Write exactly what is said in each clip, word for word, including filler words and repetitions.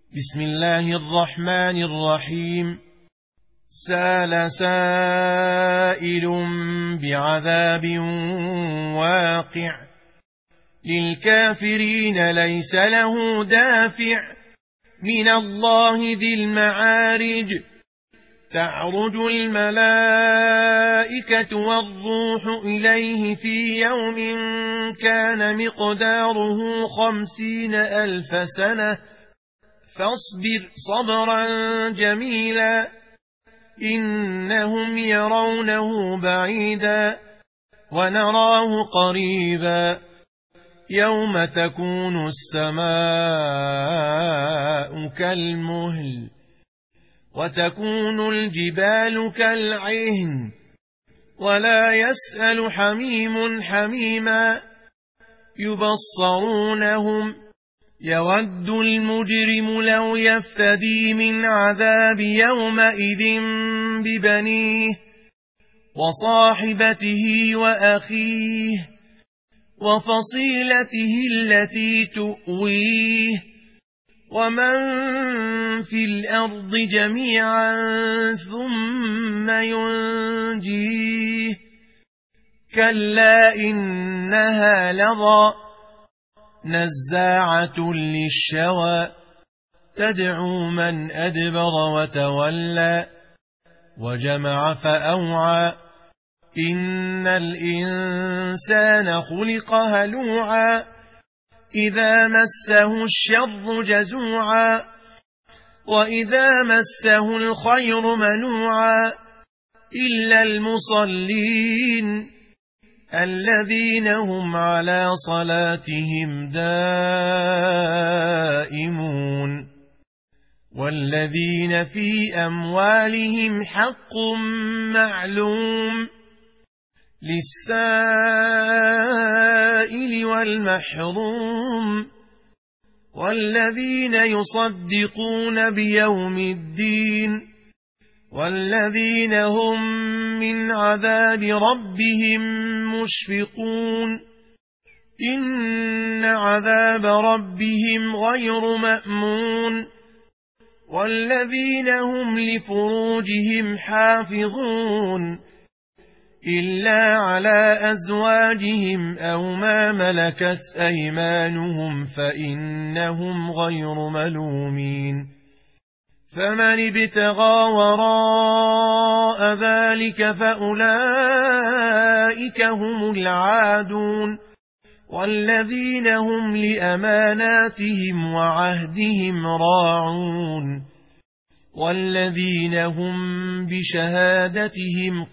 بسم الله الرحمن الرحيم. سأل سائل بعذاب واقع للكافرين ليس له دافع من الله ذي المعارج. تعرج الملائكة والروح إليه في يوم كان مقداره خمسين ألف سنة فاصبر صبرا جميلا إنهم يرونه بعيدا ونراه قريبا يوم تكون السماء كالمهل وتكون الجبال كالعهن ولا يسأل حميم حميما يبصرونهم يود المجرم لو يفتدي من عذاب يومئذ ببنيه وصاحبته وأخيه وفصيلته التي تؤويه ومن في الأرض جميعا ثم ينجيه كلا إنها لظى نزاعة للشوى تدعو من أدبر وتولى وجمع فأوعى إن الإنسان خلق هلوعا إذا مسه الشر جزوعا وإذا مسه الخير منوعا إلا المصلين الذين هم على صلاتهم دائمون والذين في أموالهم حق معلوم للسائل والمحروم والذين يصدقون بيوم الدين والذين هم من عذاب ربهم مشفقون إن عذاب ربهم غير مأمون والذين هم لفروجهم حافظون إلا على أزواجهم أو ما ملكت أيمانهم فإنهم غير ملومين فمن ابتغى وراء ذلك فأولئك هم العادون والذين هم لأماناتهم وعهدهم راعون والذين هم بشهادتهم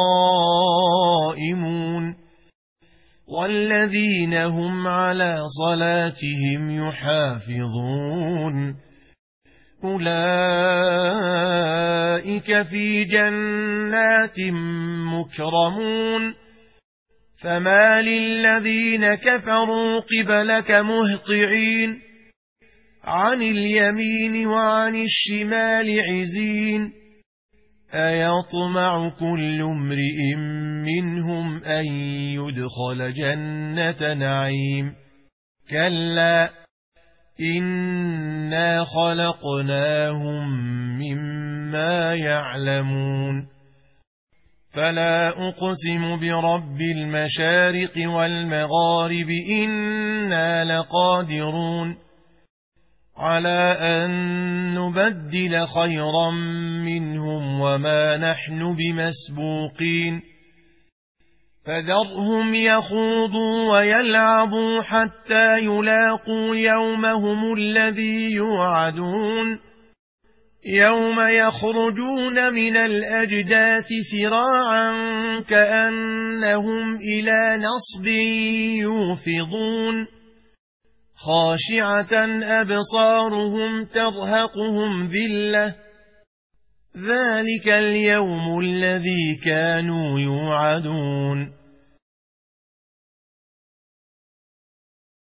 قائمون والذين هم على صلاتهم يحافظون أولئك في جنات مكرمون فما للذين كفروا قبلك مهطعين عن اليمين وعن الشمال عزين أيطمع كل امرئ منهم أن يدخل جنة نعيم كلا إنا خلقناهم مما يعلمون فلا أقسم برب المشارق والمغارب إنا لقادرون على أن نبدل خيرا منهم وما نحن بمسبوقين فذرهم يخوضوا ويلعبوا حتى يلاقوا يومهم الذي يوعدون يوم يخرجون من الأجداث سراعا كأنهم إلى نصب يوفضون خاشعة أبصارهم ترهقهم ذلة ذلك اليوم الذي كانوا يوعدون